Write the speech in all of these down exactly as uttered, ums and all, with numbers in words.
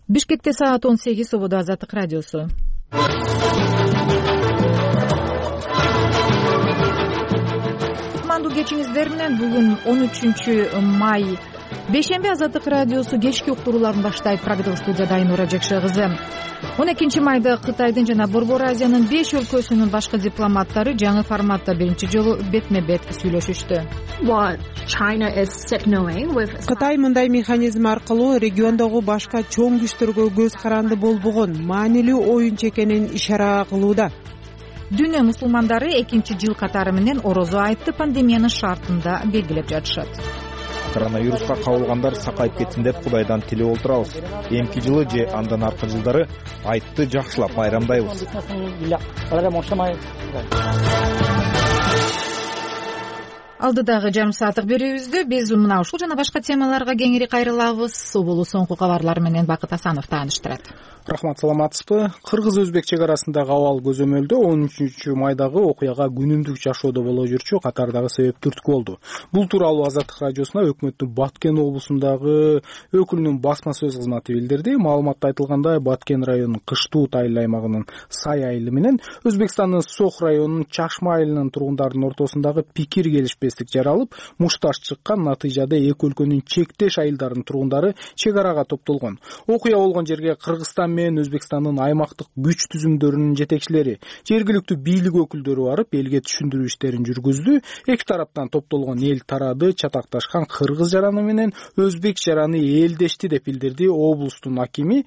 Бишкекте саат он сегиз, Ободо Азаттык радиосу. Кутмандуу кечиңиздер менен бүгүн он үчүнчү май бейшемби Азаттык радиосу кечки уктурууларын баштайт. Программа студияда Айнура Жекше кызы. он экинчи майда Кытайдын жана Борбор Азиянын беш өлкөсүнүн башкы дипломаттары жаңы форматта биринчи жолу бетме-бет сүйлөшүштү. Кытай мындай механизм аркылуу региондогу башка чоң күчтөргө көз каранды болбогон маанилүү оюнчу экенин ишара кылууда. Дүйнө мусулмандары экинчи жыл катары менен орозо айтты пандемиянын шартында белгилеп жатышат. Коронавируска кабылгандар сакайып кетсин деп Кудайдан тилеп отурабыз. Эмки жылы же андан аркы жылдары айтты жакшылап байрамдайбыз. Алдыдагы жарым сааттык берүүбүздө биз мына ушул жана башка темаларга кеңири кайрылабыз. Соболу соңку кабарлар менен Бакыт Асанов тааныштырат. Рахмат, саламатсызбы? Кыргыз-өзбек чек арасындагы абал көзөмөлдө он үчүнчү майдагы окуяга күнүмдүк жашоодо боло жүрчү катардагы себеп түрткү болду. Бул тууралуу Азаттык радиосуна өкмөттүн Баткен облусундагы өкүлүнүн басма сөз кызматы билдирди. Маалыматта айтылгандай, Баткен районунун Кыштуу тайыл аймагынын Сай айылы менен Өзбекстандын Сох районунун Чашма айылынын тургундарынын ортосундагы пикир келишпестик жаралып, мушташ чыккан. Натыйжада эки өлкөнүн чектеш айылдарынын тургундары чек арага топтолгон. Окуя болгон жерге Кыргызстан мен Өзбекстандын аймактык күч түзүмдөрүнүн жетекчилери, жергиликтүү бийлик өкүлдөрү барып, элге түшүндүрүү иштерин жүргүздү. Эки тараптан топтолгон эл тарады, чатакташкан кыргыз жараны менен өзбек жараны элдешти деп билдирди облустун акими.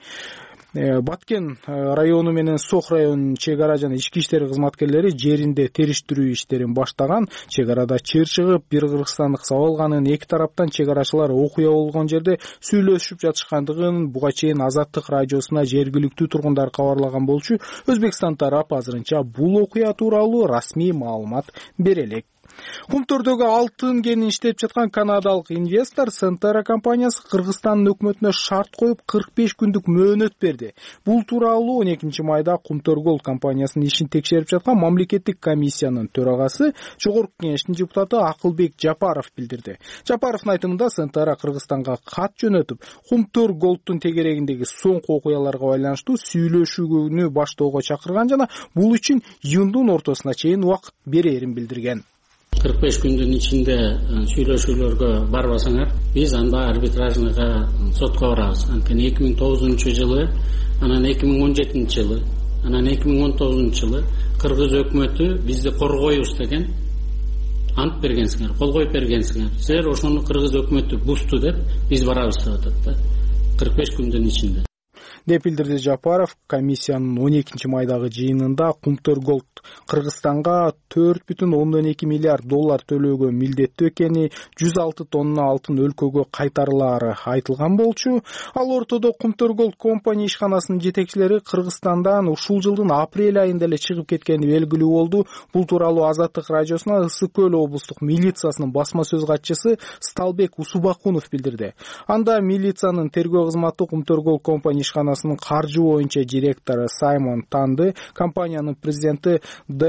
Баткен району менен Сох районунун чек ара жана ички иштер кызматкерлери жеринде териштирүү иштерин баштаган. Чек арада чыр чыгып, бир кыргызстандык сабалганын, эки тараптан чек арачылар окуя болгон жерде сүйлөшүп жатышкандыгын буга чейин Азаттык радиосуна жергиликтүү тургундар кабарлаган болчу. Өзбекстан тарап азырынча бул окуя тууралуу расмий маалымат бере элек. Кумтөрдөгү алтын кенин иштеп жаткан канадалык инвестор Сентера компаниясы Кыргызстандын өкмөтүнө шарт коюп кырк беш күндүк мөөнөт берди. Бул тууралуу он экинчи майда Кумтөр Голд компаниясынын ишин текшерип жаткан мамлекеттик комиссиянын төрагасы, Жогорку кеңештин депутаты Акылбек Жапаров билдирди. Жапаровдун айтымында Сентера Кыргызстанга кат жөнөтүп, Кумтөр Голдтун тегерегиндеги соңку окуяларга байланыштуу сүйлөшүүнү баштоого чакырган жана бул үчүн июндун ортосуна чейин убакыт берерин билдирген. кырк беш күндүн ичинде сүйлөшүүлөргө барбасаңар, биз анда арбитражныйга сотко барабыз. Анткени эки миң тогузунчу жылы, анан эки миң он жетинчи жылы, анан эки миң он тогузунчу жылы Кыргыз өкмөтү бизди коргойбуз деген ант бергенсиңер, кол коюп бергенсиңер. Силер ошону Кыргыз өкмөтү бузду деп биз барабыз деп атат да. кырк беш күндүн ичинде. деп билдирди Жапаров. Комиссиянын он экинчи майдагы жыйынында Кумтөр Голд Кыргызстанга төрт бүтүн ондон эки миллиард доллар төлөөгө милдеттүү экени, жүз алты тонна алтын өлкөгө кайтарылаары айтылган болчу. Ал ортодо Кумтөр Голд компания ишканасынын жетекчилери Кыргызстандан ушул жылдын апрель айында эле чыгып кеткени белгилүү болду. Бул тууралуу Азаттык радиосуна Ысык Көл облустук милициясынын басма сөз катчысы Сталбек Усубакунов билдирди. Анда милициянын тергөө кызматы Кумтөр Голд компания ишканасынын каржы боюнча директору Саймон Танды, компаниянын президенти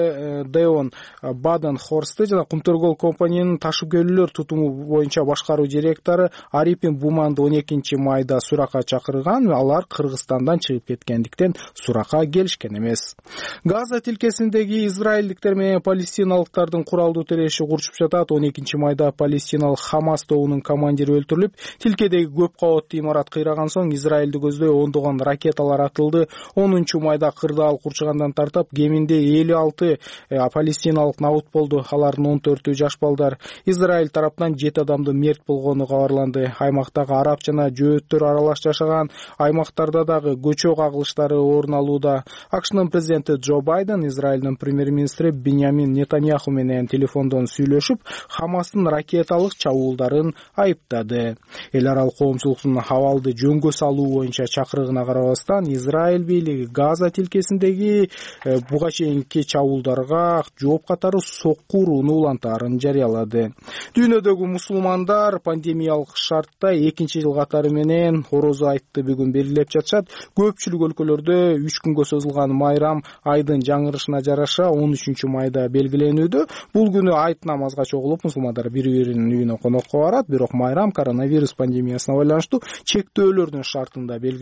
Деон Баден Хорсты жана Кумтөр Голд компаниянын ташыкөөлөр тутуму боюнча башкаруу директору Арипин Буманды он экинчи майда суракка чакырган. Алар Кыргызстандан чыгып кеткендиктен суракка келишкен эмес. Газа тилкесиндеги израилдиктер менен палестиналыктардын куралдуу тиреши курчуп жатат. он экинчи майда палестиналык Хамас тобунун командири өлтүрүлүп, тилкедеги көп кабаттуу имарат кыйраган соң Израилди көздөй ондогон ракеталар атылды. онунчу майда кырдаал курчагандан тартып кеминде элүү алты палестиналык набут болду. Алардын он төртү жаш балдар. Израиль тараптан жети адамдын мерт болгону кабарланды. Аймактагы араб жана жөөттөр аралаш жашаган аймактарда дагы көчө кагылыштары орун алууда. АКШнын президенти Джо Байден Израилдин премьер-министри Биньямин Нетаньяху менен телефондон сүйлөшүп, Хамастын ракеталык чабуулдарын айыптады. Эл аралык коомчулуктун абалды жөнгө салуу боюнча чакырыгына карабастан, Израиль бийлиги Газа тилкесиндеги буга чейинки чабуулдарга жооп катары сокку урууну улантаарын жарыялады. Дүйнөдөгү мусулмандар пандемиялык шартта экинчи жыл катары менен орозо айтты бүгүн белгилеп жатышат. Көпчүлүк өлкөлөрдө үч күнгө созулган майрам айдын жаңырышына жараша он үчүнчү майда белгиленүүдө. Бул күнү айт намазга чогулуп, мусулмандар бири-биринин үйүнө конокко барат. Бирок майрам коронавирус пандемиясына байланыштуу чектөөлөрдүн шартында белгиленүүдө.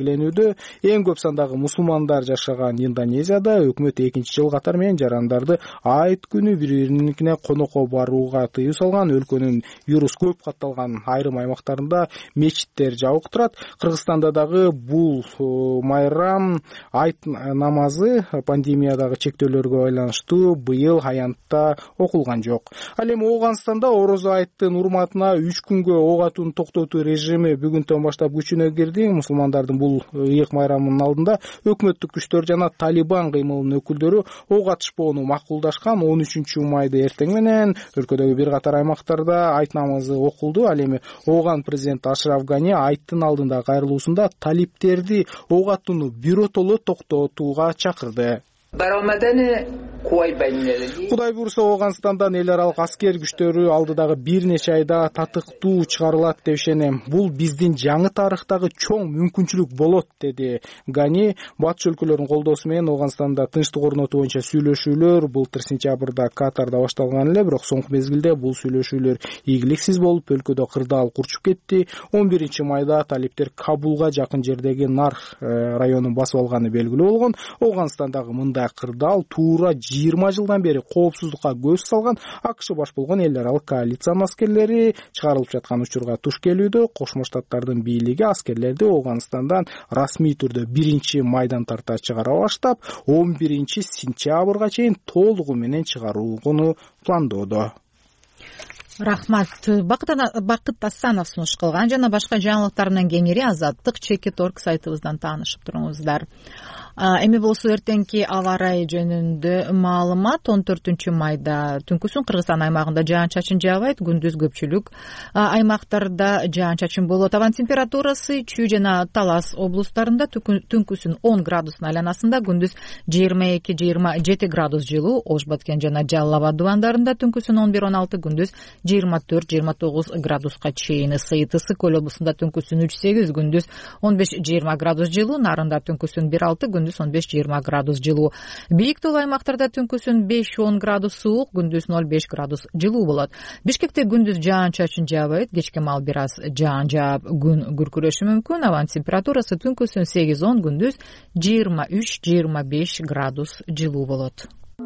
Эң көп сандагы мусулмандар жашаган Индонезияда өкмөт экинчи жыл катары менен жарандарды айт күнү бири-бириникине конокко барууга тыюу салган. Өлкөнүн вирус көп катталган айрым аймактарында мечиттер жабык турат. Кыргызстанда дагы бул майрам айт намазы пандемиядагы чектөөлөргө байланыштуу быйыл аянтта окулган жок. Ал эми Ооганстанда орозо айттын урматына үч күнгө ок атууну токтотуу режими бүгүндөн баштап күчүнө кирди. Мусулмандардын бул ыйык майрамынын алдында өкмөттүк күчтөр жана Талибан кыймылынын өкүлдөрү ок атышпоону макулдашкан. он үчүнчү майды эртең менен өлкөдөгү бир катар аймактарда айт намазы окулду. Ал эми Ооган президенти Ашраф Гани айттын алдындагы кайрылуусунда талиптерди ок атууну биротоло токтотууга чакырды. Кудай буйрса Ооганстандан эл аралык аскер күчтөрү алдыдагы бир нече айда татыктуу чыгарылат деп ишенем. Бул биздин жаңы тарыхтагы чоң мүмкүнчүлүк болот, деди Гани. Батыш өлкөлөрүнүн колдоосу менен Ооганстанда тынчтык орнотуу боюнча сүйлөшүүлөр былтыр сентябрда Катарда башталган эле, бирок соңку мезгилде бул сүйлөшүүлөр ийгиликсиз болуп, өлкөдө кырдаал курчуп кетти. он биринчи майда талиптер Кабулга жакын жердеги Нарх районун басып алганы белгилүү болгон. Ооганстандагы мындай кырдаал туура жыйырма жылдан бери коопсуздукка көз салган. АКШ баш болгон эл аралык коалициянын аскерлери чыгарылып жаткан учурга туш келүүдө. Кошмо Штаттардын бийлиги аскерлерди Ооганстандан расмий түрдө биринчи майдан тарта чыгара баштап, он биринчи сентябрга чейин толугу менен чыгарууну пландоодо. Рахмат. Бакыт Асанов сунуш кылган жана башка жаңылыктар менен кеңири Азаттык чекит орг сайтыбыздан таанышып туруңуздар. Эми болсо эртеңки аба ырайы жөнүндө маалымат. он төртүнчү майда түнкүсүн Кыргызстан аймагында жаан-чачын жаабайт, күндүз көпчүлүк аймактарда жаан-чачын болот. Абан температурасы Чүй жана Талас облустарында түнкүсүн он градустун айланасында, күндүз жыйырма эки жыйырма жети градус жылуу. Ош Баткен жана Жалал Абад дубандарында түнкүсүн он бир он алты, күндүз жыйырма төрт жыйырма тогуз градуска чейин ысыйт. Ысык көл облусунда түнкүсүн үч сегиз, күндүз он беш жыйырма градус жылуу. Нарында түнкүсүн бир алты, күндүз он беш жыйырма градус жылуу. Бийик тоол аймактарда түнкүсүн беш он градус суук, күндүз ноль беш градус жылуу болот. Бишкекте күндүз жаан-чачын жаабайт, кечке маал бир аз жаан жаап күн күркүрөшү мүмкүн. Абан температурасы түнкүсүн сегиз он, күндүз жыйырма үч жыйырма беш градус жылуу болот.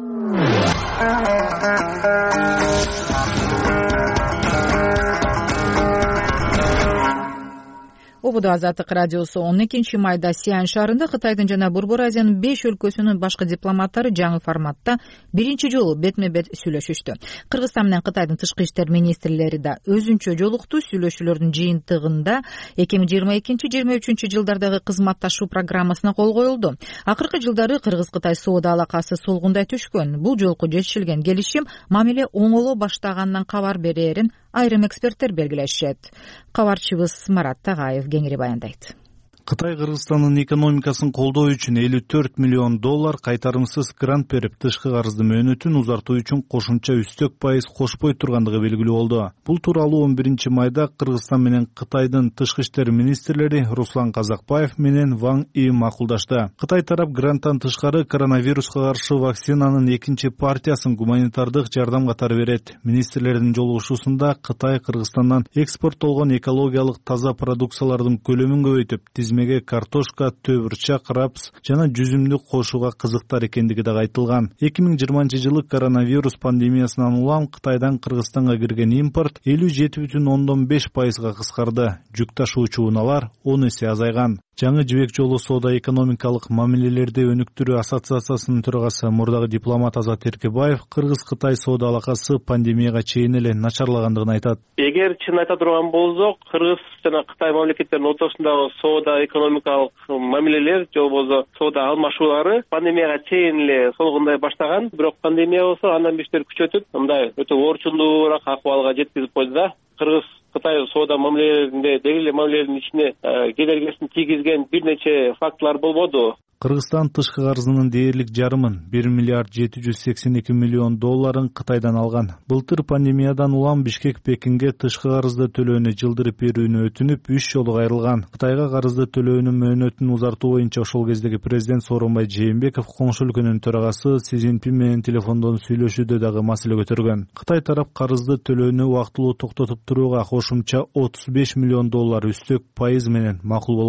Ободо Азаттык радиосу он экинчи майда Сиань шаарында Кытайдын жана Борбор Азиянын беш өлкөсүнүн башкы дипломаттары жаңы форматта биринчи жолу бетме-бет сүйлөшүштү. Кыргызстан менен Кытайдын тышкы иштер министрлери да өзүнчө жолукту. Сүйлөшүүлөрдүн жыйынтыгында эки миң жыйырма экинчи жыйырма үчүнчү жылдардагы кызматташуу программасына кол коюлду. Акыркы жылдары Кыргыз-Кытай соода алакасы солгундай түшкөн. Бул жолку жетишилген келишим мамиле оңоло баштаганынан кабар берерин айрым эксперттер белгилешет. Кабарчыбыз Марат Тагаев кеңири баяндайт. Кытай Кыргызстандын экономикасын колдоо үчүн элүү төрт миллион доллар кайтарымсыз грант берип, тышкы карызды мөөнөтүн узартуу үчүн кошумча үстөк пайыз кошпой тургандыгы белгилүү болду. Бул тууралуу он биринчи майда Кыргызстан менен Кытайдын тышкы иштер министрлери Руслан Казакбаев менен Ван И макулдашты. Кытай тарап гранттан тышкары коронавируска каршы вакцинанын экинчи партиясын гуманитардык жардам катары берет. Министрлердин жолугушуусунда Кытай Кыргызстандан экспорттолгон экологиялык таза продукциялардын көлөмүн көбөйтүп, тизмеге картошка, төбүрчак, рапс жана жүзүмдү кошууга кызыктар экендиги да айтылган. эки миң жыйырманчы жылы коронавирус пандемиясынан улам Кытайдан Кыргызстанга кирген импорт элүү жети бүтүн ондон беш пайызга кыскарды. Жүк ташуучу унаалар он эсе азайган. Жаңы жибек жолу соода экономикалык мамилелерди өнүктүрүү ассоциациясынын төрагасы мурдагы дипломат Азат Эркебаев Кыргыз-Кытай соода алакасы пандемияга чейин эле начарлагандыгын айтат. Эгер чын айта турган болсок, Кыргыз жана Кытай мамлекеттеринин ортосундагы соода экономикалык мамилелер же болбосо соода алмашуулары пандемияга чейин эле солгундай баштаган. Бирок пандемия болсо андан бештер күчөтүп, мындай өтө орчундуураак акыбалга жеткизип койду да. Кыргыз Кытай соода мамилелеринде деги эле мамилелердин ичине кедергисин тийгизген бир нече фактылар болбоду. Кыргызстан тышкы карызынын дээрлик жарымын бир миллиард жети жүз сексен эки миллион долларын Кытайдан алган. Былтыр пандемиядан улам Бишкек Пекинге тышкы карызды төлөөнү жылдырып берүүнү өтүнүп үч жолу кайрылган. Кытайга карызды төлөөнүн мөөнөтүн узартуу боюнча ошол кездеги президент Сооронбай Жээнбеков коңшу өлкөнүн төрагасы Си Цзиньпин менен телефондон сүйлөшүүдө дагы маселе көтөргөн. Кытай тарап карызды төлөөнү убактылуу токтотуп турууга кошумча отуз беш миллион доллар үстөк пайыз менен макул болгон.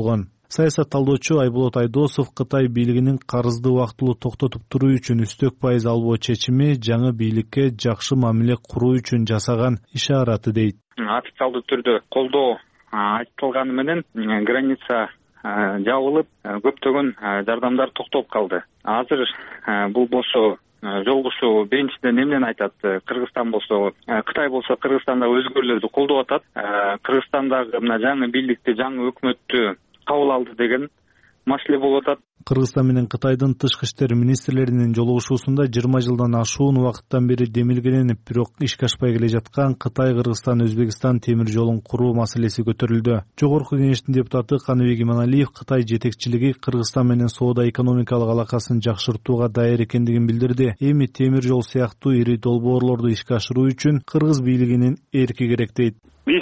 Саясат талдоочу Айболот Айдосов Кытай бийлигинин карызды убактылуу токтотуп туруу үчүн үстөк пайыз албоо чечими жаңы бийликке жакшы мамиле куруу үчүн жасаган ишараты дейт. Официалдуу түрдө колдоо айтылганы менен граница жабылып, көптөгөн жардамдар токтоп калды. Азыр бул болсо жолугушуу биринчиден эмнени айтат? Кыргызстан болсо, Кытай болсо Кыргызстанда өзгөрүүлөрдү колдоп атат. Кыргызстандагы мына жаңы бийликти, жаңы өкмөттү кабыл алды деген маселе болуп атат. Кыргызстан менен Кытайдын тышкы иштер министрлеринин жолугушуусунда жыйырма жылдан ашуун убакыттан бери демилгеленип, бирок ишке ашпай келе жаткан Кытай Кыргызстан Өзбекстан темир жолун куруу маселеси көтөрүлдү. Жогорку кеңештин депутаты Каныбек Иманалиев Кытай жетекчилиги Кыргызстан менен соода экономикалык алакасын жакшыртууга даяр экендигин билдирди. Эми темир жол сыяктуу ири долбоорлорду ишке ашыруу үчүн Кыргыз бийлигинин эрки керек дейт. Биз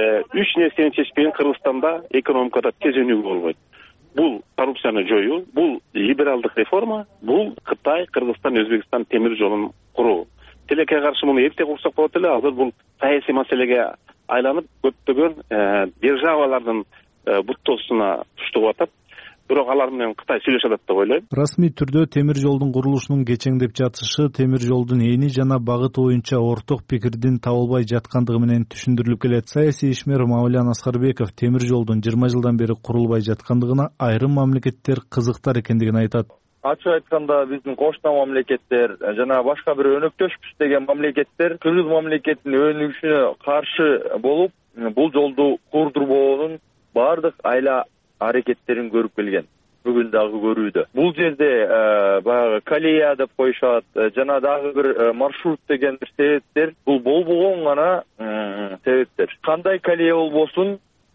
үч нерсени чечпеген Кыргызстанда экономикада тез өнүгүү болбойт. Бул коррупцияны жоюу, бул либералдык реформа, бул Кытай, Кыргызстан, Өзбекстан темир жолун куруу. Тилекке каршы муну эрте курсак болот эле, азыр бул саясий маселеге айланып, көптөгөн державалардын буттоосуна туштуп атат. Бирок алар менен Кытай сүйлөшөт деп ойлойм. Расмий түрдө темир жолдун курулушунун кечеңдеп жатышы темир жолдун эни жана багыты боюнча орток пикирдин табылбай жаткандыгы менен түшүндүрүлүп келет. Саясий ишмер Мавлян Аскарбеков темир жолдун жыйырма жылдан бери курулбай жаткандыгына айрым мамлекеттер кызыктар экендигин айтат. Ачык айтканда биздин кошуна мамлекеттер жана башка бир өнөктөшпүз деген мамлекеттер Кыргыз мамлекетинин өнүгүшүнө каршы болуп, бул жолду курдурбоонун баардык айла аракеттерин көрүп келген. Бүгүн дагы көрүүдө. Бул жерде баягы колея деп коюшат, жана дагы бир маршрут деген себептер, бул болбогон гана себептер. Кандай колея болбосун,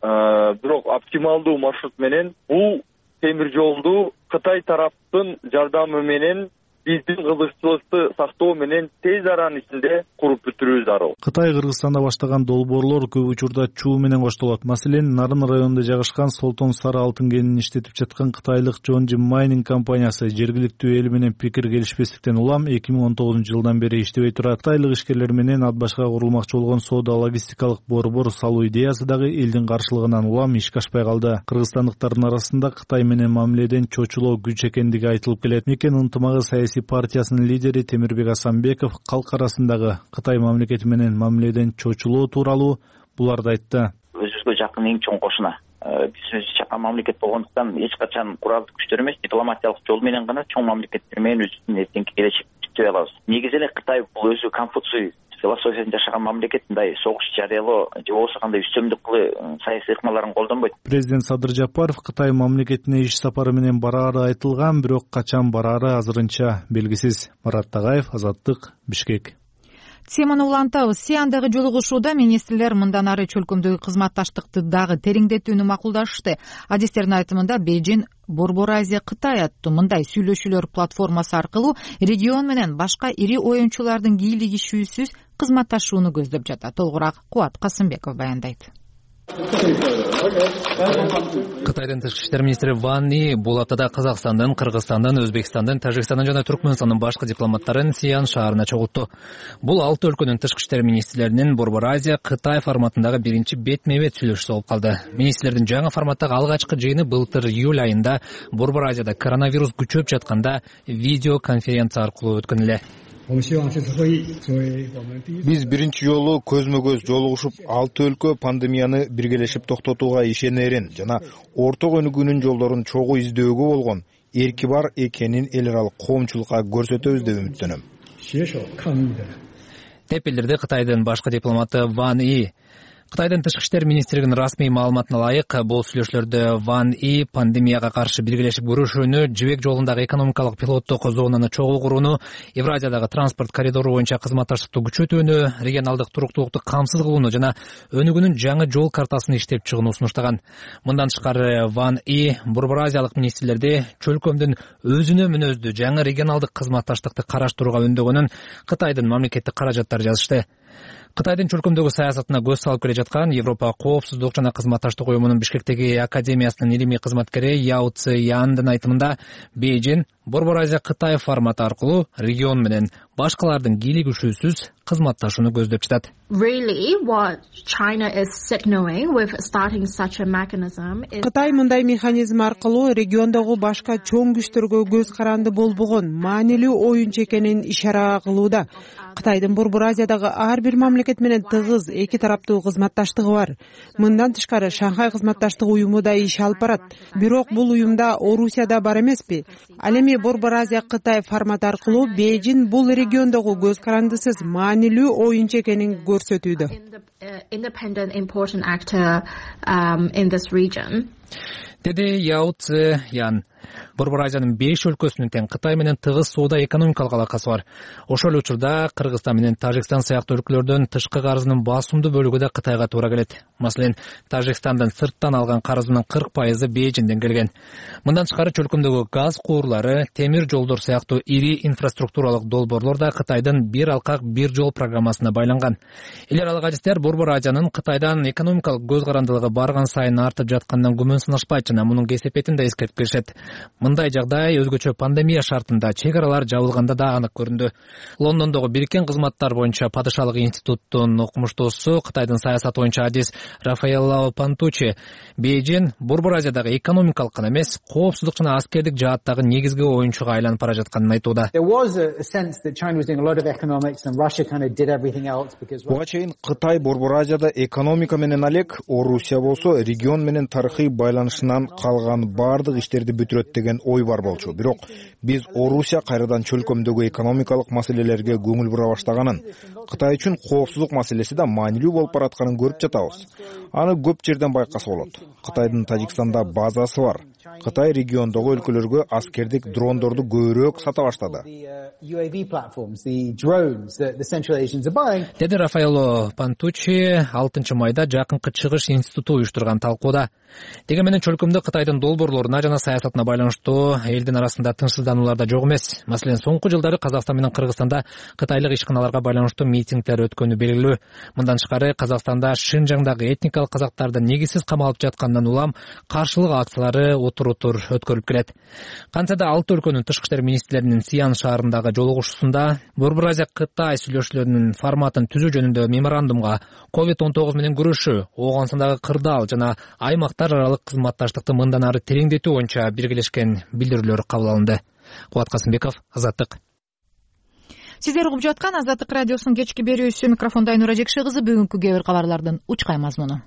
бирок оптималдуу маршрут менен бул темир жолду Кытай тараптын жардамы менен биздин кызыкчылыкты сактоо менен тез аранын ичинде куруп бүтүрүү зарыл. Кытай Кыргызстанда баштаган долбоорлор көп учурда чуу менен коштолот. Маселен, Нарын районунда жайгашкан Солтон Сары алтын кенин иштетип жаткан кытайлык Жонжи Майнинг компаниясы жергиликтүү эл менен пикир келишпестиктен улам эки миң он тогузунчу жылдан бери иштебей турат. Кытайлык ишкерлер менен ат башка курулмакчы болгон соода логистикалык борбор салуу идеясы дагы элдин каршылыгынан улам ишке ашпай калды. Кыргызстандыктардын арасында Кытай менен мамиледен чочулоо күч экендиги айтылып келет. Мекен ынтымагы саясий партиясынын лидери Темирбек Асанбеков калк арасындагы Кытай мамлекети менен мамиледен чочулоо тууралуу буларды айтты. Өзүбүзгө жакын эң чоң кошуна. Биз өзү чакан мамлекет болгондуктан эч качан куралдык күчтөр эмес, дипломатиялык жол менен гана чоң мамлекеттер менен өзүбүздүн эртеңки келечекти түзөй алабыз. Негизи эле Кытай бул өзү Конфуций философиясын жашаган мамлекет, мындай согуш жарыялоо же болбосо кандай үстөмдүк кылуу саясий ыкмаларын колдонбойт. Президент Садыр Жапаров Кытай мамлекетине иш сапары менен бараары айтылган, бирок качан бараары азырынча белгисиз. Марат Тагайев, Азаттык, Бишкек. Теманы улантабыз. Сиандагы жолугушууда министрлер мындан ары чөлкөмдөгү кызматташтыкты дагы тереңдетүүнү макулдашты. Адистердин айтымында Бейжин Борбор Азия Кытай аттуу мындай сүйлөшүүлөр платформасы аркылуу регион менен башка ири оюнчулардын кийлигишүүсүз кызматташууну көздөп жатат. Толугураак Кубат Касымбеков баяндайт. Кытайдын тышкы иштер министри Ван И бул аптада Казакстандын, Кыргызстандын, Өзбекстандын, Тажикстандын жана Түркмөнстандын башкы дипломаттарын Сиан шаарына чогултту. Бул алты өлкөнүн тышкы иштер министрлеринин Борбор Азия Кытай форматындагы биринчи бетме-бет сүйлөшүүсү болуп калды. Министрлердин жаңы форматтагы алгачкы жыйыны былтыр июль айында Борбор Азияда коронавирус күчөп жатканда видео конференция аркылуу өткөн эле. Биз биринчи жолу көзмө-көз жолугушуп, алты өлкө пандемияны биргелешип токтотууга ишенерин жана орток өнүгүүнүн жолдорун чогуу издөөгө болгон эрки бар экенин эл аралык коомчулукка көрсөтөбүз деп үмүттөнөм. Деп билдирди Кытайдын башкы дипломаты Ван И. Кытайдын тышкы иштер министрлигинин расмий маалыматына ылайык, бул сүйлөшүүлөрдө Ван И пандемияга каршы биргелешип күрөшүүнү, жибек жолундагы экономикалык пилоттук зонаны чогуу курууну, Евразиядагы транспорт коридору боюнча кызматташтыкты күчөтүүнү, регионалдык туруктуулукту камсыз кылууну жана өнүгүүнүн жаңы жол картасын иштеп чыгууну сунуштаган. Мындан тышкары Ван И Борбор Азиялык министрлерди чөлкөмдүн өзүнө мүнөздүү жаңы регионалдык кызматташтыкты караштырууга үндөгөнүн Кытайдын мамлекеттик каражаттары жазышты. Кытайдын чөлкөмдөгү саясатына көз салып келе жаткан Европа коопсуздук жана кызматташтык уюмунун Бишкектеги академиясынын илимий кызматкери Яо Ци Яндын айтымында, Бейжин Борбор Азия Кытай форматы аркылуу регион менен башкалардын кийлигишүүсүз кызматташууну көздөп жатат. Really, what China is signaling with starting such a mechanism is Кытай мындай механизм аркылуу региондогу башка чоң күчтөргө көз каранды болбогон маанилүү оюнчу экенин ишара кылууда. Кытайдын Борбор Азиядагы ар бир мамлекет менен тыгыз эки тараптуу кызматташтыгы бар. Мындан тышкары Шанхай кызматташтык уюму да иш алып барат. Бирок бул уюмда Орусия да бар эмеспи? Ал эми Борбор Азия Кытай форматы аркылуу Бейжин бул региондогу көз карандысыз маанилүү оюнчу экенин көрсөтүүдө. Independent important actor um, in this region. Деди Яо Ци Ян. Борбор Азиянын беш өлкөсүнүн тең Кытай менен тыгыз соода экономикалык алакасы бар. Ошол эле учурда Кыргызстан менен Тажикстан сыяктуу өлкөлөрдөн тышкы карызынын басымдуу бөлүгү да Кытайга туура келет. Маселен, Тажикстандан сырттан алган карызынын кырк пайызы Бейжинден келген. Мындан тышкары чөлкөмдөгү газ куурлары, темир жолдор сыяктуу ири инфраструктуралык долбоорлор да Кытайдын бир алкак бир жол программасына байланган. Элер алгачтар Борбор Азиянын Кытайдан экономикалык көз карандылыгы барган сайын артып жатканынан күмөн сынашпайт жана мунун кесепетин да эскертип келишет. Мындай жагдай өзгөчө пандемия шартында чек аралар жабылганда да анык көрүндү. Лондондогу Бириккен кызматтар боюнча падышалык институттун окумуштуусу, Кытайдын саясат боюнча адис Рафаэлло Пантучи, Бейжин Борбор Азиядагы экономикалык гана эмес, коопсуздук жана аскердик жааттагы негизги оюнчуга айланып бара жатканын айтууда. Буга чейин Кытай Борбор Азияда экономика менен алек, Орусия болсо регион менен тарыхый байланышынан калган бардык иштерди бүтүрөт деген ой бар болчу. Бирок биз Орусия кайрадан чөлкөмдөгү экономикалык маселелерге көңүл бура баштаганын, Кытай үчүн коопсуздук маселеси да маанилүү болуп баратканын көрүп жатабыз. Аны көп жерден байкаса болот. Кытайдын Тажикстанда базасы бар. Кытай региондогу өлкөлөргө аскердик дрондорду көбүрөөк сата баштады. Деди Рафаэлло Пантучи алтынчы майда Жакынкы Чыгыш институту уюштурган талкууда. Деги менен чөлкөмдө Кытайдын долбоорлоруна жана саясатына байланыштуу элдин арасында тынчсыздануулар да жок эмес. Маселен, соңку жылдары Казакстан менен Кыргызстанда кытайлык ишканаларга байланыштуу митингдер өткөнү белгилүү. Мындан тышкары Казакстанда Шинжаңдагы этникалык казактарды негизсиз камалып жаткандан улам каршылык акциялары отур-отур өткөрүлүп келет. Кантса да алты өлкөнүн тышкы иштер министрлеринин Сиан шаарындагы жолугушуусунда Борбор Азия Кытай сүйлөшүүлөрүнүн форматын түзүү жөнүндө меморандумга ковид он тогуз менен күрөшүү, Ооганстандагы кырдаал жана аймактар аралык кызматташтыкты мындан ары тереңдетүү боюнча биргелешкен билдирүүлөр кабыл алынды. Кубат Касымбеков, Азаттык. Сиздер угуп жаткан Азаттык радиосунун кечки берүүсү, микрофондо Айнура Жекши кызы. Бүгүнкү кээ бир кабарлардын учкай мазмуну.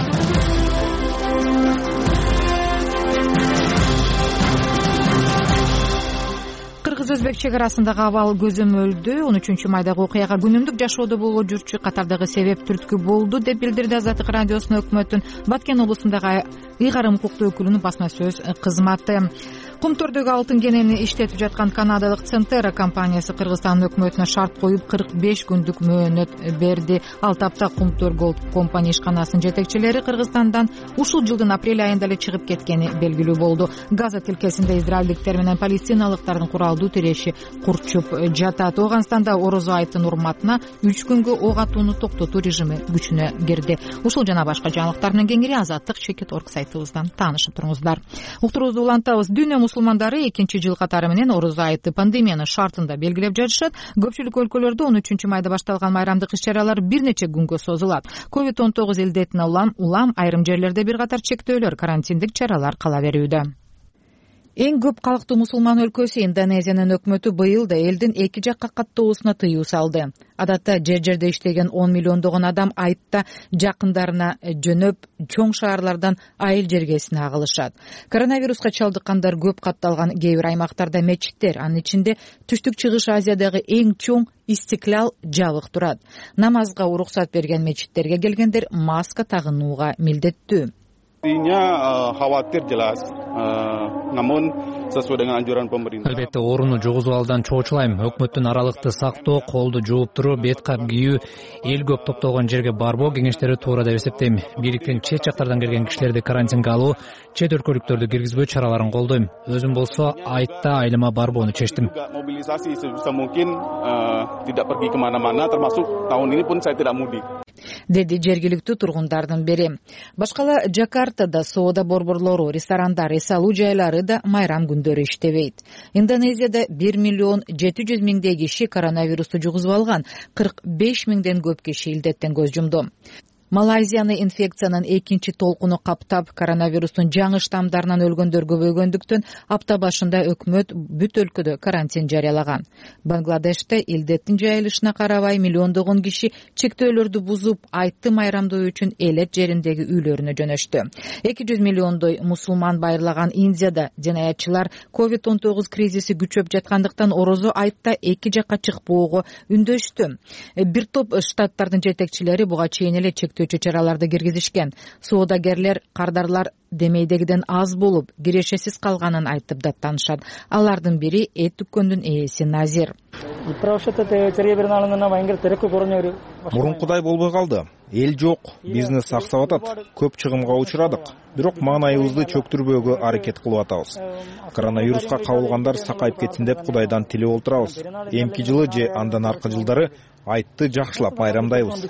Кыргыз-өзбек чек арасындагы абал көзөмөлдүү он үчүнчү майдагы окуяга күнүмдүк жашоодо болгон жүрчү катардагы себеп түрткү болду деп билдирди Азаттык радиосунун өкмөттүн Баткен облусундагы ыйгарым укуктуу өкүлүнүн басма сөз кызматы. Кумтордогу алтын кенени иштетип жаткан канадалык Центера компаниясы Кыргызстандын өкмөтүнө шарт коюп кырк беш күндүк мөөнөт берди. Ал тапта Кумтор Голд компания ишканасынын жетекчилери Кыргызстандан ушул жылдын апрель айында эле чыгып кеткени белгилүү болду. Газа тилкесинде израилдиктер менен палестиналыктардын куралдуу тиреши курчуп жатат. Ооганстанда орозо айтынын урматына үч күнгө ок атууну токтотуу режими күчүнө кирди. Ушул жана башка жаңылыктар менен кеңири Азаттык чекит орг сайтыбыздан таанышып туруңуздар. Уктуруубузду улантабыз. Дүйнө мусулмандары экинчи жыл катары менен орозо айты пандемиянын шартында белгилеп жатышат. Көпчүлүк өлкөлөрдө он үчүнчү майда башталган майрамдык иш-чаралар бир нече күнгө созулат. ковид он тогуз илдетине улам улам айрым жерлерде бир катар чектөөлөр, карантиндик чаралар кала берүүдө. Эң көп калктуу мусулман өлкөсү Индонезиянын өкмөтү быйыл да элдин эки жакка каттоосуна тыюу салды. Адатта жер-жерде иштеген он миллиондогон адам айтта жакындарына жөнөп, чоң шаарлардан айыл жергесине агылышат. Коронавируска чалдыккандар көп катталган кээ бир аймактарда мечиттер, анын ичинде Түштүк Чыгыш Азиядагы эң чоң Истиклал жабык турат. Намазга уруксат берген мечиттерге келгендер маска тагынууга милдеттүү. Khawatir jelas, namun sesuai dengan anjuran pemerintah. Албетте орууну жогозуп алуудан чоочулайм. Өкмөттүн аралыкты сактоо, колду жууп туруу, бет кап кийүү, эл көп топтолгон жерге барбоо кеңештери туура деп эсептейм. Бийликтин чет жактардан келген кишилерди карантинге алуу, чет өлкөлүктөрдү киргизбөө чараларын колдойм. Өзүм болсо айтта айлама барбоону чечтим. Mobilisasi sebisa mungkin tidak pergi kemana-mana, termasuk tahun ini pun saya tidak mudik. Деди жергиликтүү тургундардын бири. Башкала Жакартада соода борборлору, ресторандар, эс алуу жайлары да майрам күндөрү иштебейт. Индонезияда бир миллион жети жүз миңдей киши коронавирусту жугузуп алган, кырк беш миңден көп киши илдеттен көз жумду. Малайзияны инфекциянын экинчи толкуну каптап, коронавирустун жаңы штамдарынан өлгөндөр көбөйгөндүктөн апта башында өкмөт бүт өлкөдө карантин жарыялаган. Бангладеште илдеттин жайылышына карабай миллиондогон киши чектөөлөрдү бузуп, айтты майрамдоо үчүн элет жериндеги үйлөрүнө жөнөштү. эки жүз миллиондой мусулман байырлаган Индияда жинаятчылар ковид он тогуз кризиси күчөп жаткандыктан орозо айтта эки жакка чыкпоого үндөштү. Бир топ штаттардын жетекчилери буга чейин эле чараларды киргизишкен. Соодагерлер, кардарлар демейдегиден аз болуп, кирешесиз калганын айтып даттанышат. Алардын бири эт дүккөндүн ээси Назир. Мурункудай болбой калды. Эл жок, бизнес саксап атат. Көп чыгымга учурадык. Бирок маанайыбызды чөктүрбөөгө аракет кылып атабыз. Коронавируска кабылгандар сакайып кетсин деп Кудайдан тилеп отурабыз. Эмки жылы же андан аркы жылдары айтты жакшылап байрамдайбыз.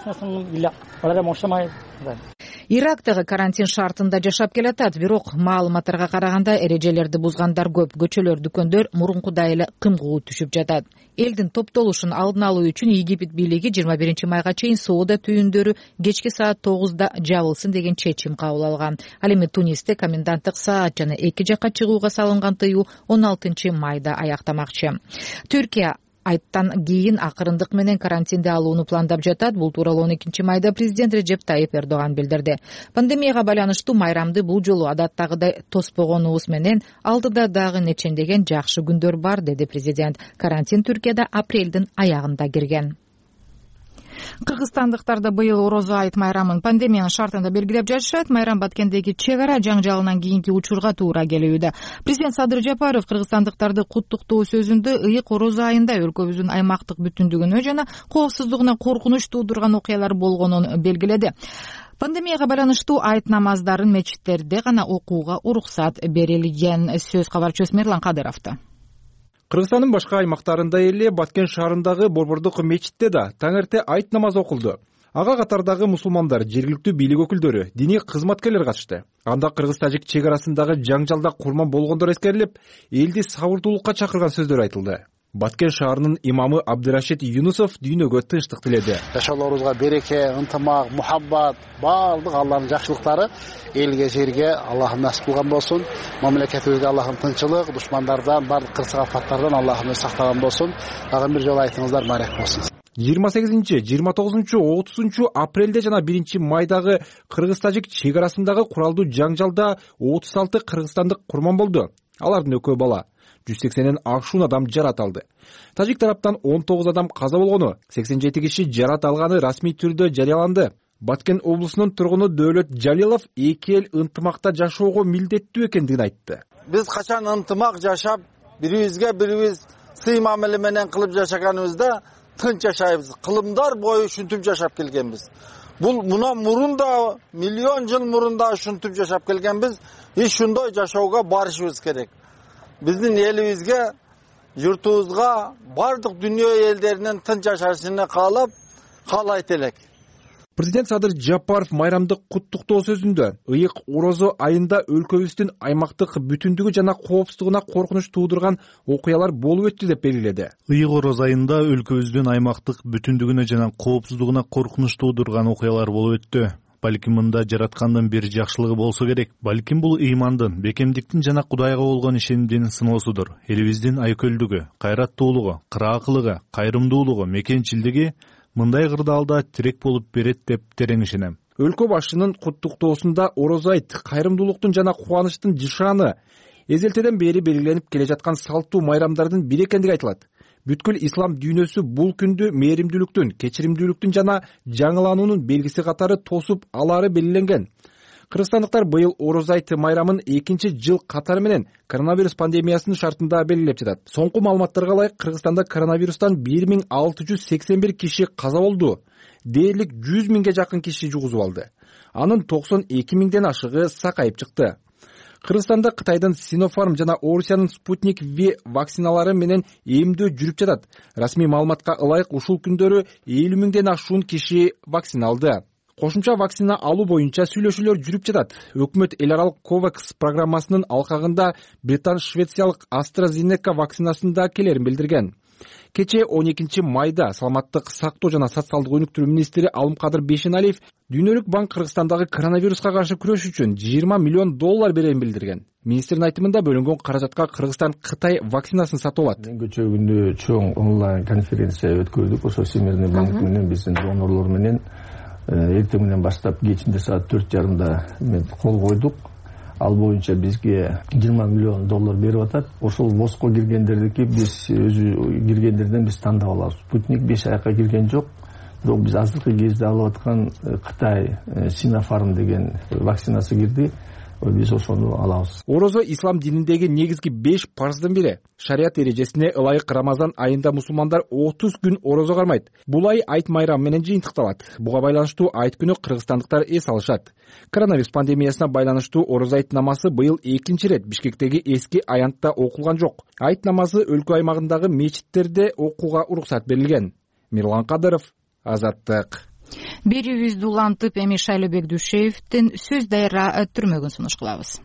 Ирактагы карантин шартында жашап келатат, бирок маалыматтарга караганда эрежелерди бузгандар көп. Көчөлөр, дүкөндөр мурункудай эле кымгуу түшүп жатат. Элдин топтолушун алдын алуу үчүн Египет бийлиги жыйырма биринчи майга чейин соода түйүндөрү кечки саат тогузда жабылсын деген чечим кабыл алган. Ал эми Тунисте коменданттык саат жана эки жакка чыгууга салынган тыюу он алтынчы майда аяктамакчы. Түркия айттан кийин акырындык менен карантинде алууну пландап жатат. Бул тууралуу он экинчи майда президент Режеп Тайип Эрдоган билдирди. Пандемияга байланыштуу майрамды бул жолу адаттагыдай тоспогонубуз менен алдыда дагы нечендеген жакшы күндөр бар, деди президент. Карантин Түркияда апрелдин аягында кирген. Кыргызстандыктар быйыл орозо айт майрамын пандемиянын шартында белгилеп жатышат. Майрам Баткендеги чек ара жаңжалынан кийинки учурга туура келүүдө. Президент Садыр Жапаров кыргызстандыктарды куттуктоо сөзүндө ыйык орозо айында өлкөбүздүн аймактык бүтүндүгүнө жана коопсуздугуна коркунуч туудурган окуялар болгонун белгиледи. Пандемияга байланыштуу айт намаздарын мечиттерде гана окууга уруксат берилген. Сөз кабарчыбыз Мерлан Кадыровдо. Кыргызстандын башка аймактарында эле Баткен шаарындагы борбордук мечитте да таңерте айт намазы окулду. Ага катардагы мусулмандар, жергиликтүү бийлик өкүлдөрү, диний кызматкерлер катышты. Анда кыргыз-тажик чек арасындагы жаңжалда курман болгондор эскерилип, элди сабырдуулукка чакырган сөздөр айтылды. Баткен шаарынын имамы Абдырашид Юнусов дүйнөгө тынчтык тиледи. Жашоолорубузга береке, ынтымак, мухаббат, баардык Алланын жакшылыктары элге, жерге Аллахым насип кылган болсун. Мамлекетибизге Аллахым тынчылык, душмандардан, бардык кырсык афаттардан Аллахым сактаган болсун. Дагы бир жолу айтыңыздар, барек болсун. жыйырма сегизинчи, жыйырма тогузунчу, отузунчу апрелде жана биринчи майдагы кыргыз-тажик чек арасындагы куралдуу жаңжалда отуз алты кыргызстандык курман болду. Алардын экөө бала. жүз сексенден ашуун адам жарат алды. Тажик тараптан он тогуз адам каза болгону, сексен жети киши жарат алганы расмий түрдө жарыяланды. Баткен облусунун тургуну Дөөлөт Жалилов эки эл ынтымакта жашоого милдеттүү экендигин айтты. Биз качан ынтымак жашап, бирибизге бирибиз сый мамиле менен кылып жашаганыбызда тынч жашайбыз. Кылымдар бою ушинтип жашап келгенбиз. Бул мына мурун да миллион жыл мурун да ушинтип жашап келгенбиз. Ушундай жашоого барышыбыз керек. Биздин элибизге, журтубузга, бардык дүйнө элдеринин тынч жашашын каалап, каалайт элек. Президент Садыр Жапаров майрамдык куттуктоо сөзүндө ыйык орозо айында өлкөбүздүн аймактык бүтүндүгү жана коопсуздугуна коркунуч туудурган окуялар болуп өттү деп белгиледи. Ыйык орозо айында өлкөбүздүн аймактык бүтүндүгүнө жана коопсуздугуна коркунуч туудурган окуялар болуп өттү. Балким мында жараткандын бир жакшылыгы болсо керек. Балким бул ыймандын, бекемдиктин жана Кудайга болгон ишенимдин сыноосудур. Элибиздин айкөлдүгү, кайраттуулугу, кыраакылыгы, кайрымдуулугу, мекенчилдиги мындай кырдаалда тирек болуп берет деп терең ишенем. Өлкө башчынын куттуктоосунда орозо айт, кайрымдуулуктун жана кубанычтын жышааны эзелтеден бери белгиленип келе жаткан салттуу майрамдардын бири экендиги айтылат. Бүткүл ислам дүйнөсү бул күндү мээримдүүлүктүн, кечиримдүүлүктүн жана жаңылануунун белгиси катары тосуп алары белгиленген. кыргызстандыктар быйыл ороз айты майрамын экинчи жыл катары менен коронавирус пандемиясынын шартында белгилеп жатат. Соңку маалыматтарга ылайык Кыргызстанда коронавирустан бир миң алты жүз сексен бир киши каза болду. Дээрлик жүз миңге жакын киши жугузуп алды. Анын токсон эки миңден ашыгы сакайып чыкты. Кыргызстанда Кытайдын Sinopharm жана Орусиянын Sputnik V вакциналары менен эмдөө жүрүп жатат. Расмий маалыматка ылайык ушул күндөрү элүү миңден ашуун киши вакцина алды. Кошумча вакцина алуу боюнча сүйлөшүүлөр жүрүп жатат. Өкмөт эл аралык COVAX программасынын алкагында британ-швециялык AstraZeneca вакцинасын да келерин билдирген. Кечээ он экинчи майда саламаттык сактоо жана социалдык өнүктүрүү министри Алымкадыр Бешеналиев Дүйнөлүк банк Кыргызстандагы коронавируска каршы күрөш үчүн жыйырма миллион доллар берерин билдирген. Министрдин айтымында бөлүнгөн каражатка Кыргызстан Кытай вакцинасын сатып алат. Кечээ күндө чоң онлайн конференция өткөрдүк. Ошо Всемирный банк менен биздин донорлор менен эртең менен баштап кечинде саат төрт жарымда мен кол койдук. Ал боюнча бизге жыйырма миллион доллар берип атат. Ошол боско киргендердики биз өзү киргендерден биз тандап алабыз. Спутник беш айга кирген жок. Бирок биз азыркы кезде алып аткан Кытай Sinopharm деген вакцинасы кирди. Биз ошону алабыз. Орозо ислам дининдеги негизги беш парздын бири. Шарият эрежесине ылайык Рамазан айында мусулмандар отуз күн орозо кармайт. Бул ай айт майрамы менен жыйынтыкталат. Буга байланыштуу айт күнү кыргызстандыктар эс алышат. Коронавирус пандемиясына байланыштуу ороз айт намазы быйыл экинчи ирет Бишкектеги эски аянтта окулган жок. Айт намазы өлкө аймагындагы мечиттерде окууга уруксат берилген. Мирлан Кадыров, Азаттык. Берүүбүздү улантып, эми Шайлообек Дүйшеевдин сөз дайра түрмөгүн сунуш кылабыз.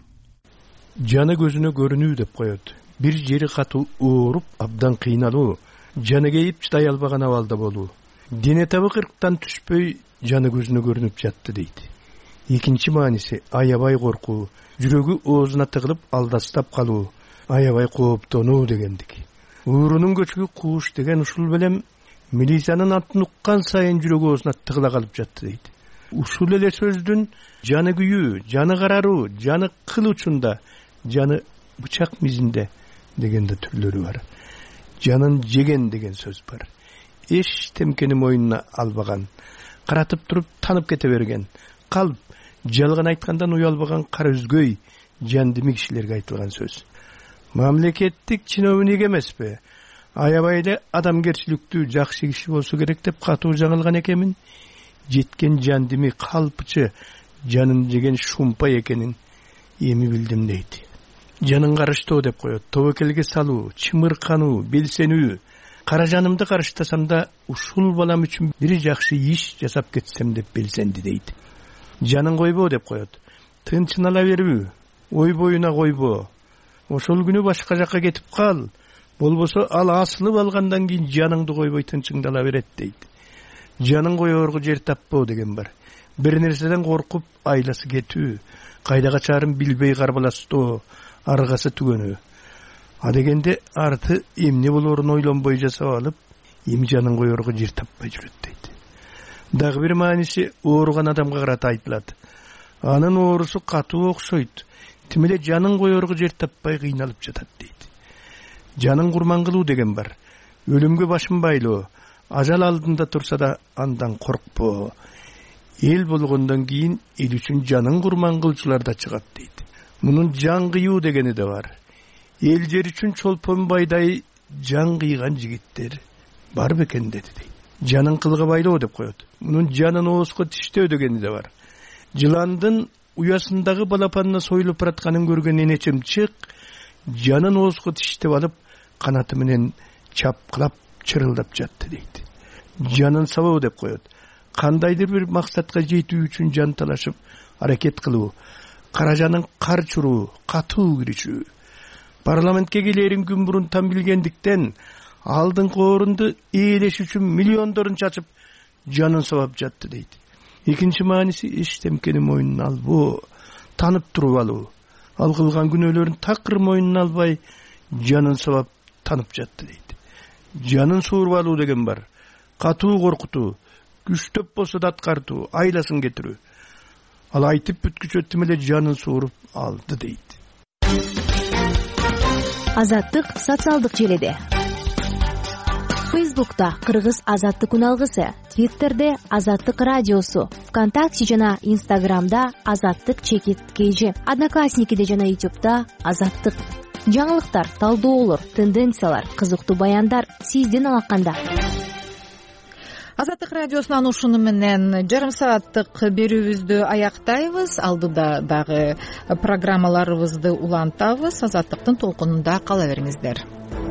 Жаны көзүнө көрүнүү деп коет. Бир жери катуу ооруп, абдан кыйналуу, жаны кейип чыдай албаган абалда болуу. Дене табы кырктан түшпөй, жаны көзүнө көрүнүп жатты дейт. Экинчи мааниси аябай коркуу, жүрөгү оозуна тыгылып алдастап калуу, аябай кооптонуу дегендик. Уурунун көчүгү кууш деген ушул белем милициянын атын уккан сайын жүрөгү оозуна тыгыла калып жатты дейт. Ушул эле сөздүн жаны күйүү, жаны караруу, жаны кыл учунда, жаны бычак мизинде дегенде түрлөрү бар. Жанын жеген деген сөз бар. Эч темкени мойнуна албаган, каратып туруп танып кете берген, калп, жалган айткандан уялбаган кара үзгөй, жандими кишилерге айтылган сөз. Мамлекеттик чиновник эмеспи? Аябай эле адамгерчиликтүү жакшы киши болсо керек деп катуу жаңылган экенмин. Жеткен жандими калпчы, жанын жеген шумпа экенин эми билдим дейт. Жанын карыштоо деп коет. Тобокелге салуу, чымыркануу, белсенүү. Кара жанымды карыштасам да ушул балам үчүн бир жакшы иш жасап кетсем деп белсенди дейт. Жанын койбоо деп коет. Тынчын ала берүү, ой боюна койбоо. Ошол күнү башка жакка кетип кал. Болбосо ал асылып алгандан кийин жаныңды койбой тынчыңды ала берет дейт. Жанын коёрго жер таппоо деген бар. Бир нерседен коркуп айласы кетүү, кайда качарын билбей карбаластоо, аргасы түгөнүү. А дегенде арты эмне болорун ойлонбой жасап алып, эми жанын коёрго жер таппай жүрөт дейт. Дагы бир мааниси ооруган адамга карата айтылат. Анын оорусу катуу окшойт. Тим эле жанын коёрго жер таппай кыйналып жатат дейт. Жанын курман кылуу деген бар. Өлүмгө башын байлоо, ажал алдында турса да андан коркпоо. Эл болгондон кийин эл үчүн жанын курман кылчулар да чыгат дейт. Мунун жан кыйуу дегени да бар. Эл жер үчүн чолпон байдай жан кыйган жигиттер бар бекен деди дейт. Жанын кылга байлоо деп коет. Мунун жанын оозго тиштөө дегени да бар. Жыландын уясындагы балапанына союлуп баратканын көргөн энечем чык, жанын оозго тиштеп алып, канаты менен чапкылап чырылдап жатты дейт. Жанын сабоо деп коет. Кандайдыр бир максатка жетүү үчүн жан талашып аракет кылуу, кара жанын кар чуруу, катуу киришүү. Парламентке келерин күн мурун там билгендиктен алдыңкы орунду ээлеш үчүн миллиондорун чачып жанын сабап жатты дейт. Экинчи мааниси эч темкени мойнуна албоо, танып туруп алуу. Ал кылган күнөөлөрүн такыр мойнуна албай жанын сабап танып жатты дейт. Жанын сууруп алуу деген бар. Катуу коркутуу, күчтөп болсо да аткартуу, айласын кетирүү. Ал айтып бүткүчө тим эле жанын сууруп алды дейт. Азаттык социалдык желеде. Фейсбукта Кыргыз азаттык үналгысы, Твиттерде Азаттык радиосу, ВКонтакте жана Инстаграмда Азаттык чекит кейжи, Одноклассникиде жана Ютубта Азаттык. Жаңылыктар, талдоолор, тенденциялар, кызыктуу баяндар сизден алаканда. Азаттык радиосунан ушуну менен жарым сааттык берүүбүздү аяктайбыз. Алдыда дагы программаларыбызды улантабыз. Азаттыктын толкунунда кала бериңиздер.